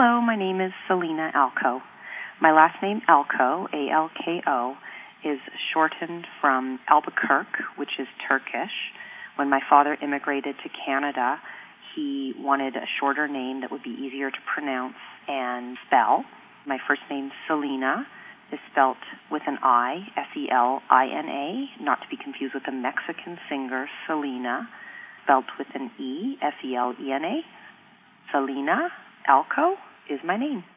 Hello, my name is Selina Alko. My last name Alko, A-L-K-O, is shortened from Albuquerque, which is Turkish. When my father immigrated to Canada, he wanted a shorter name that would be easier to pronounce and spell. My first name, Selina, is spelt with an I, S-E-L-I-N-A, not to be confused with the Mexican singer Selena, spelled with an E, S-E-L-E-N-A. Selina Alko is my name.